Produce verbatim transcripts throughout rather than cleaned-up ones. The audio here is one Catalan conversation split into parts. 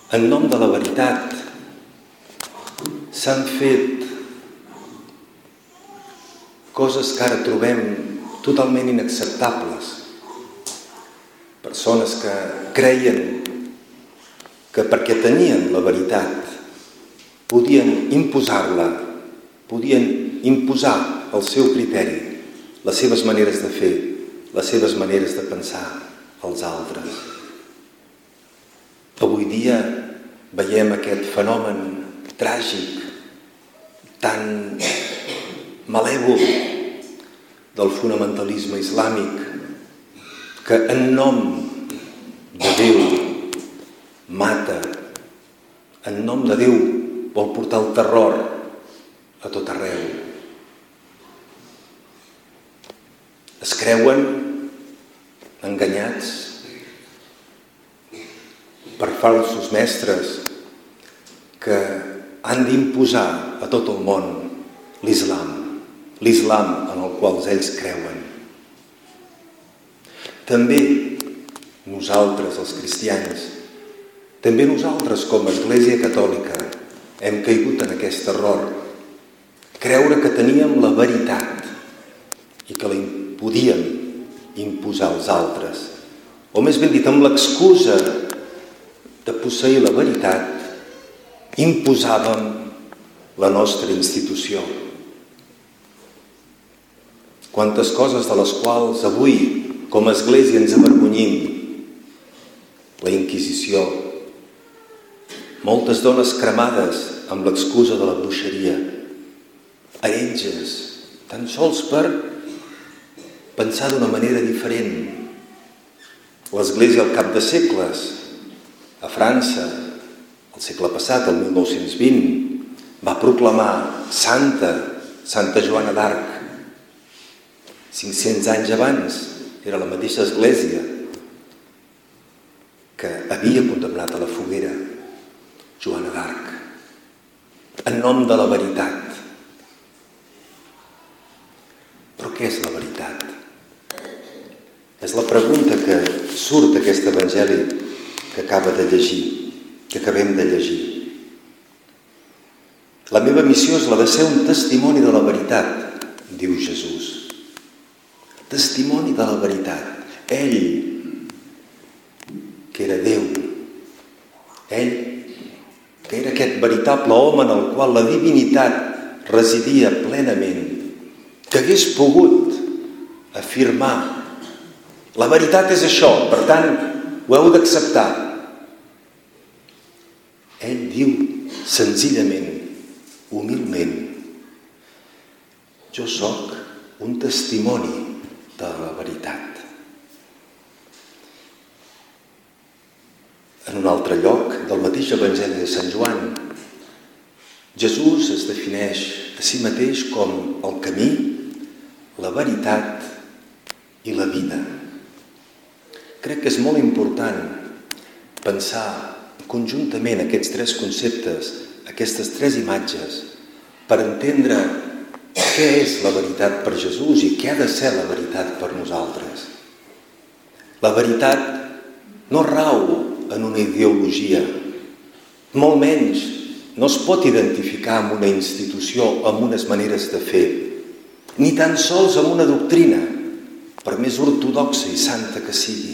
en nom de la veritat, s'han fet coses que ara trobem totalment inacceptables. Persones que creien que perquè tenien la veritat podien imposar-la, podien imposar el seu criteri, les seves maneres de fer, les seves maneres de pensar als altres. Avui dia veiem aquest fenomen tràgic, tan malèvol del fonamentalisme islàmic, que en nom de Déu mata, en nom de Déu vol portar el terror a tot arreu. Es creuen enganyats per falsos mestres que han d'imposar a tot el món l'islam, l'islam en el qual ells creuen. També nosaltres, els cristians, també nosaltres com a Església Catòlica hem caigut en aquest error, creure que teníem la veritat i que la podíem imposar als altres, o més ben dit, amb l'excusa de posseir la veritat, imposàvem la nostra institució. Quantes coses de les quals avui, com a Església, ens avergonyim. La Inquisició, moltes dones cremades amb l'excusa de la bruixeria, heretges, tan sols per pensar d'una manera diferent. L'Església al cap de segles, a França, al segle passat, el mil nou-cents vint, va proclamar santa, Santa Joana d'Arc. cinc-cents anys abans era la mateixa Església que havia condemnat a la foguera Joana d'Arc, en nom de la veritat. Però què és la veritat? És la pregunta que surt d'aquest evangeli que acaba de llegir, que acabem de llegir. La meva missió és la de ser un testimoni de la veritat, diu Jesús. Testimoni de la veritat. Ell, que era Déu, ell, que era aquest veritable home en el qual la divinitat residia plenament, que hagués pogut afirmar la veritat és això, per tant, ho heu d'acceptar. Ell diu senzillament, humilment, jo sóc un testimoni de la veritat. En un altre lloc del mateix Evangeli de Sant Joan, Jesús es defineix a si mateix com el camí, la veritat i la vida. Crec que és molt important pensar conjuntament aquests tres conceptes, aquestes tres imatges, per entendre què és la veritat per Jesús i què ha de ser la veritat per nosaltres. La veritat no rau en una ideologia, molt menys no es pot identificar amb una institució, amb unes maneres de fer, ni tan sols amb una doctrina, per més ortodoxa i santa que sigui.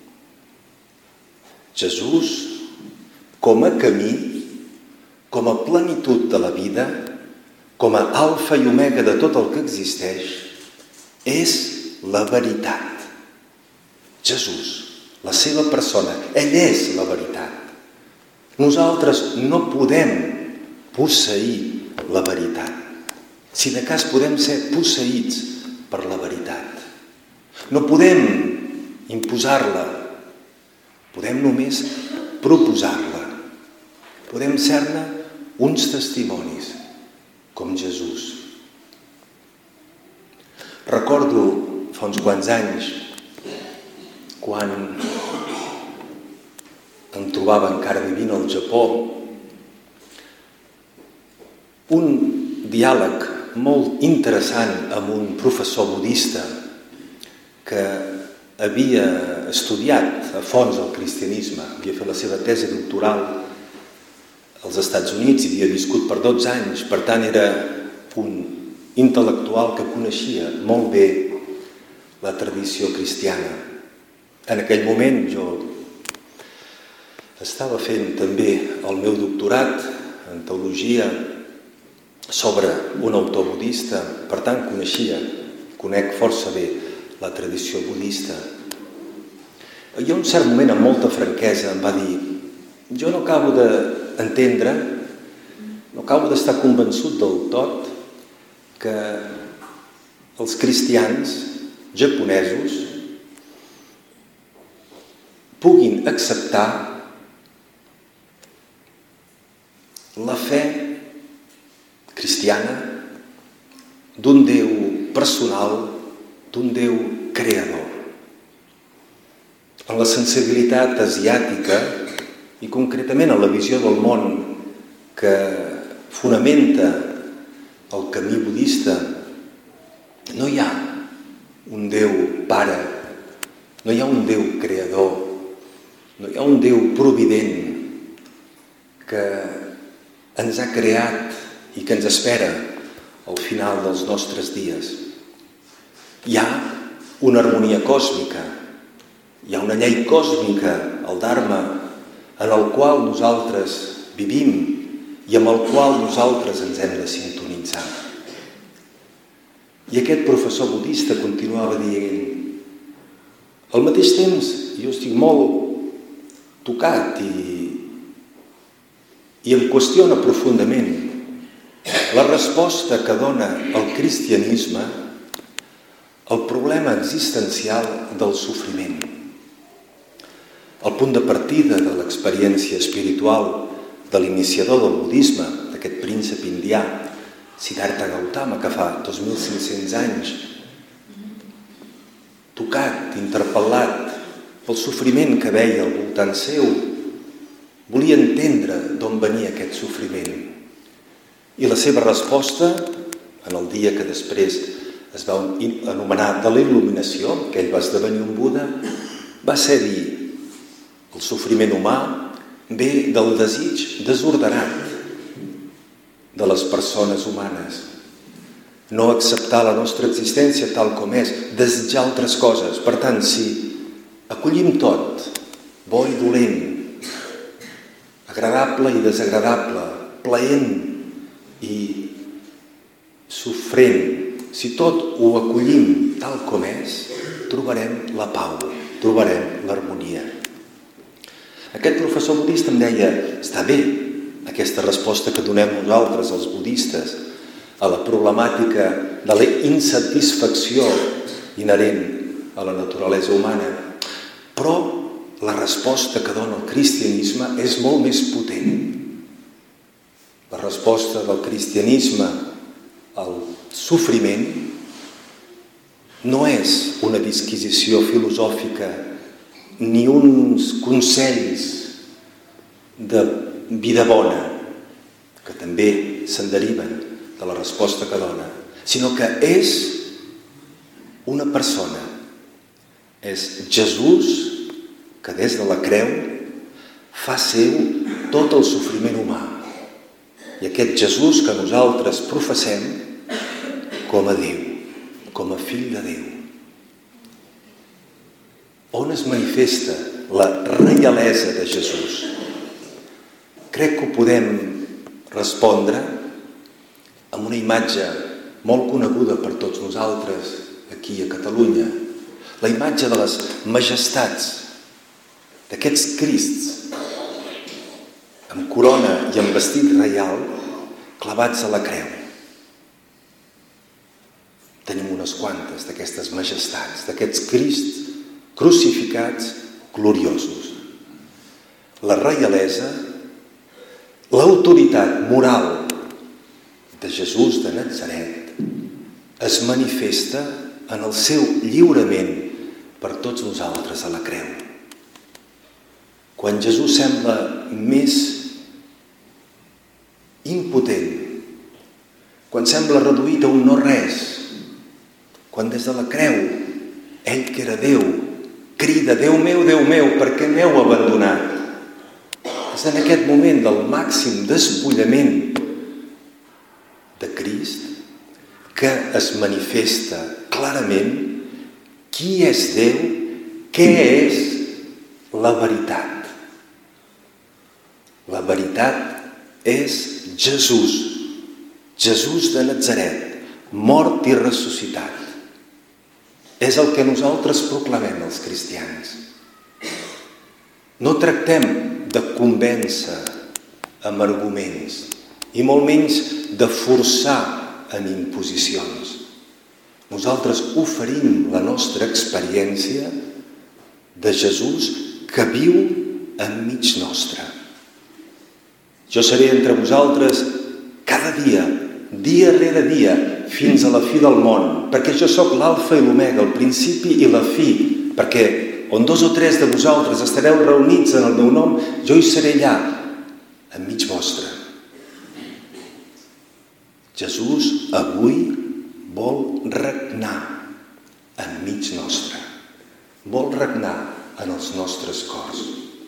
Jesús, com a camí, com a plenitud de la vida, com a alfa i omega de tot el que existeix, és la veritat. Jesús, la seva persona, ell és la veritat. Nosaltres no podem posseir la veritat. Si de cas podem ser posseïts per la veritat. No podem imposar-la, podem només proposar-la. Podem ser-ne uns testimonis, com Jesús. Recordo fa uns quants anys, quan em trobava encara vivint al Japó, un diàleg molt interessant amb un professor budista que havia estudiat a fons el cristianisme, havia fet la seva tesi doctoral als Estats Units, hi havia viscut per dotze anys, per tant era un intel·lectual que coneixia molt bé la tradició cristiana. En aquell moment jo estava fent també el meu doctorat en teologia sobre un autor budista, per tant coneixia, conec força bé la tradició budista. I a un cert moment, amb molta franquesa, em va dir: jo no acabo d'entendre, no acabo d'estar convençut del tot que els cristians japonesos puguin acceptar la fe cristiana d'un Déu personal, d'un Déu creador. En la sensibilitat asiàtica i concretament en la visió del món que fonamenta el camí budista, no hi ha un Déu pare, no hi ha un Déu creador, no hi ha un Déu provident que ens ha creat i que ens espera al final dels nostres dies. Hi ha una harmonia còsmica, hi ha una llei còsmica, el Dharma, en el qual nosaltres vivim i amb el qual nosaltres ens hem de sintonitzar. I aquest professor budista continuava dient: al mateix temps jo estic molt tocat i i em qüestiona profundament la resposta que dona el cristianisme al problema existencial del sofriment. El punt de partida de l'experiència espiritual de l'iniciador del budisme, d'aquest príncep indià, Siddhartha Gautama, que fa dos mil cinc-cents anys, tocat, interpel·lat pel sofriment que veia al voltant seu, volia entendre d'on venia aquest sofriment. I la seva resposta, en el dia que després es va anomenar de la il·luminació, que ell va esdevenir un Buda, va ser dir: el sofriment humà ve del desig desordenat de les persones humanes. No acceptar la nostra existència tal com és, desitjar altres coses. Per tant, si acollim tot, bo i dolent, agradable i desagradable, plaent i sofrent, si tot ho acollim tal com és, trobarem la pau, trobarem l'harmonia. Aquest professor budista em deia: està bé aquesta resposta que donem nosaltres, els budistes, a la problemàtica de la insatisfacció inherent a la naturalesa humana, però la resposta que dona el cristianisme és molt més potent. La resposta del cristianisme al sofriment no és una disquisició filosòfica ni uns consells de vida bona, que també se'n deriven de la resposta que dona, sinó que és una persona, és Jesús, que des de la creu fa seu tot el sofriment humà. I aquest Jesús que nosaltres professem com a Déu, com a fill de Déu. On es manifesta la reialesa de Jesús? Crec que ho podem respondre amb una imatge molt coneguda per tots nosaltres aquí a Catalunya, la imatge de les majestats, d'aquests Crists amb corona i amb vestit reial clavats a la creu. Tenim unes quantes d'aquestes majestats, d'aquests Crists crucificats gloriosos. La reialesa, l'autoritat moral de Jesús de Natzaret es manifesta en el seu lliurament per tots nosaltres a la creu. Quan Jesús sembla més impotent, quan sembla reduït a un no-res, quan des de la creu, ell que era Déu, crida: Déu meu, Déu meu, per què m'heu abandonat? És en aquest moment del màxim despullament de Crist que es manifesta clarament qui és Déu, què és la veritat. La veritat és Jesús, Jesús de Natzaret, mort i ressuscitat. És el que nosaltres proclamem els cristians. No tractem de convèncer amb arguments i molt menys de forçar en imposicions. Nosaltres oferim la nostra experiència de Jesús que viu enmig nostre. Jo seré entre vosaltres cada dia, dia rere dia, fins a la fi del món, perquè jo sóc l'alfa i l'omega, el principi i la fi, perquè on dos o tres de vosaltres estareu reunits en el meu nom, jo hi seré allà, enmig vostre. Jesús avui vol regnar enmig nostre, vol regnar en els nostres cors.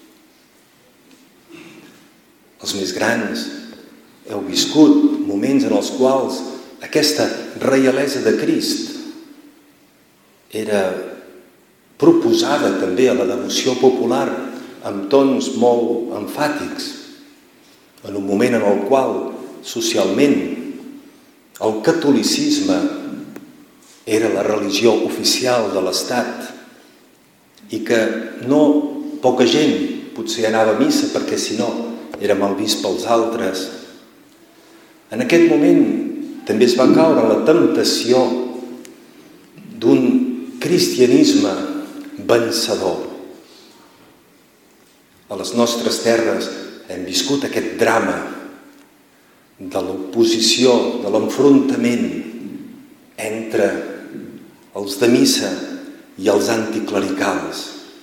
Els més grans heu viscut moments en els quals aquesta reialesa de Crist era proposada també a la devoció popular amb tons molt emfàtics, en un moment en el qual socialment el catolicisme era la religió oficial de l'Estat i que no poca gent potser anava a missa perquè si no era mal vist pels altres. En aquest moment també es va caure la temptació d'un cristianisme vencedor. A les nostres terres hem viscut aquest drama de l'oposició, de l'enfrontament entre els de missa i els anticlericals.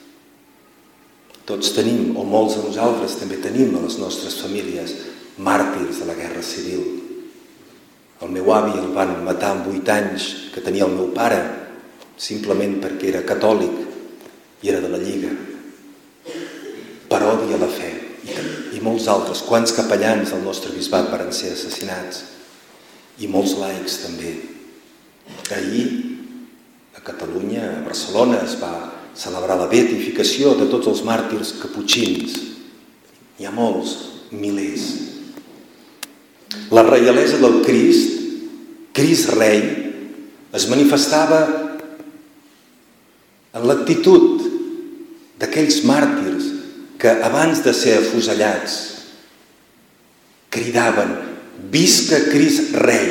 Tots tenim, o molts de nosaltres també tenim a les nostres famílies, màrtirs de la Guerra Civil. El meu avi el van matar amb vuit anys, que tenia el meu pare, simplement perquè era catòlic i era de la Lliga. Per odi a la fe. I molts altres, quants capellans del nostre bisbat van ser assassinats. I molts laics també. Ahir, a Catalunya, a Barcelona, es va celebrar la beatificació de tots els màrtirs caputxins. N'hi ha molts, milers. La reialesa del Crist, Crist rei, es manifestava en l'actitud d'aquells màrtirs que abans de ser afusellats cridaven «Visca Crist rei».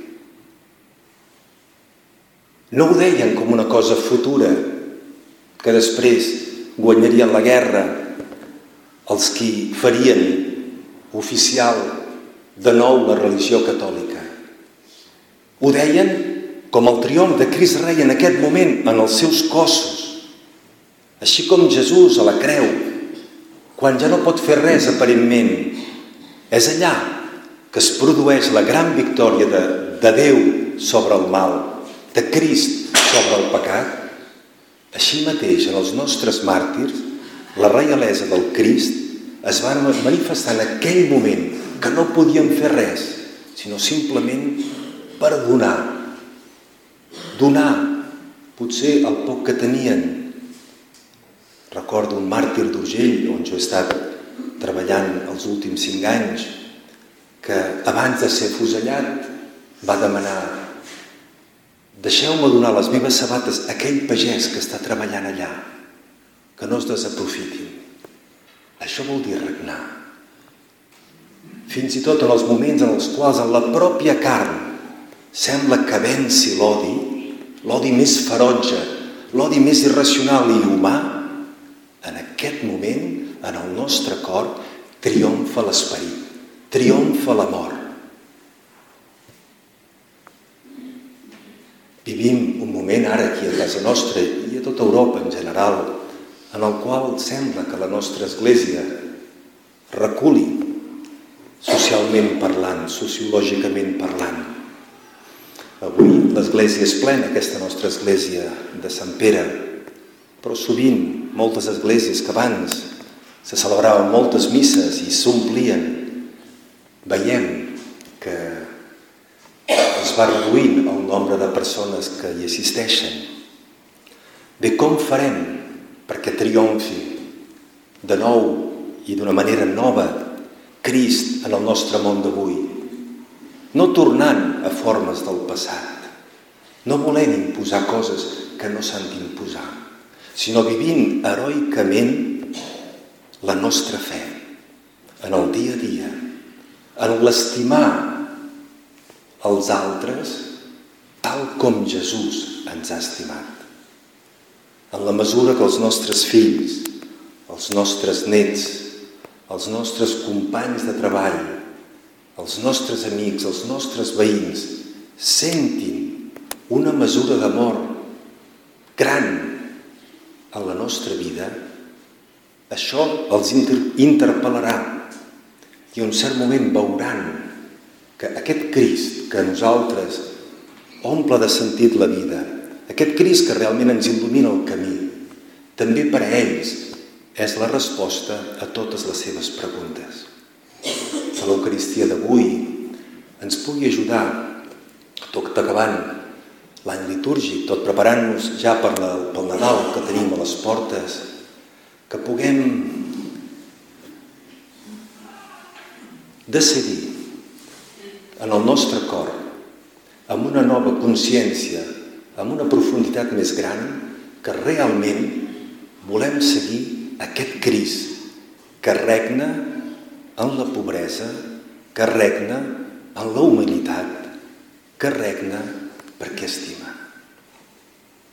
No ho deien com una cosa futura, que després guanyarien la guerra els qui farien oficial de nou la religió catòlica. Ho deien com el triomf de Crist rei en aquest moment en els seus cossos. Així com Jesús a la creu, quan ja no pot fer res aparentment, és allà que es produeix la gran victòria de, de Déu sobre el mal, de Crist sobre el pecat. Així mateix, en els nostres màrtirs, la reialesa del Crist es va manifestar en aquell moment que no podien fer res, sinó simplement perdonar, donar potser el poc que tenien. Recordo un màrtir d'Urgell, on jo he estat treballant els últims cinc anys, que abans de ser afusellat va demanar «Deixeu-me donar les meves sabates a aquell pagès que està treballant allà, que no es desaprofitin». Això vol dir regnar. Fins i tot en els moments en els quals en la pròpia carn sembla que venci l'odi, l'odi més ferotge, l'odi més irracional i humà, en aquest moment, en el nostre cor, triomfa l'esperit, triomfa l'amor. Vivim un moment ara aquí a casa nostra i a tota Europa en general, en el qual sembla que la nostra Església reculi socialment parlant, sociològicament parlant. Avui l'Església és plena, aquesta nostra Església de Sant Pere, però sovint moltes esglésies que abans se celebraven moltes misses i s'omplien. Veiem que es va reduint el nombre de persones que hi assisteixen. Bé, com farem perquè triomfi de nou i d'una manera nova Crist en el nostre món d'avui? No tornant a formes del passat, no volem imposar coses que no s'han d'imposar, sinó vivint heroicament la nostra fe en el dia a dia, en l'estimar els altres tal com Jesús ens ha estimat. En la mesura que els nostres fills, els nostres nets, els nostres companys de treball, els nostres amics, els nostres veïns sentin una mesura d'amor gran en la nostra vida, això els interpel·larà i en un cert moment veuran que aquest Crist que a nosaltres omple de sentit la vida, aquest Crist que realment ens il·lumina el camí, també per a ells és la resposta a totes les seves preguntes. Que l'Eucaristia d'avui ens pugui ajudar, tot acabant l'any litúrgic, tot preparant-nos ja per la, pel Nadal que tenim a les portes, que puguem decidir en el nostre cor, amb una nova consciència, amb una profunditat més gran, que realment volem seguir aquest Crist que regna en la pobresa, que regna en la humilitat, que regna perquè estima.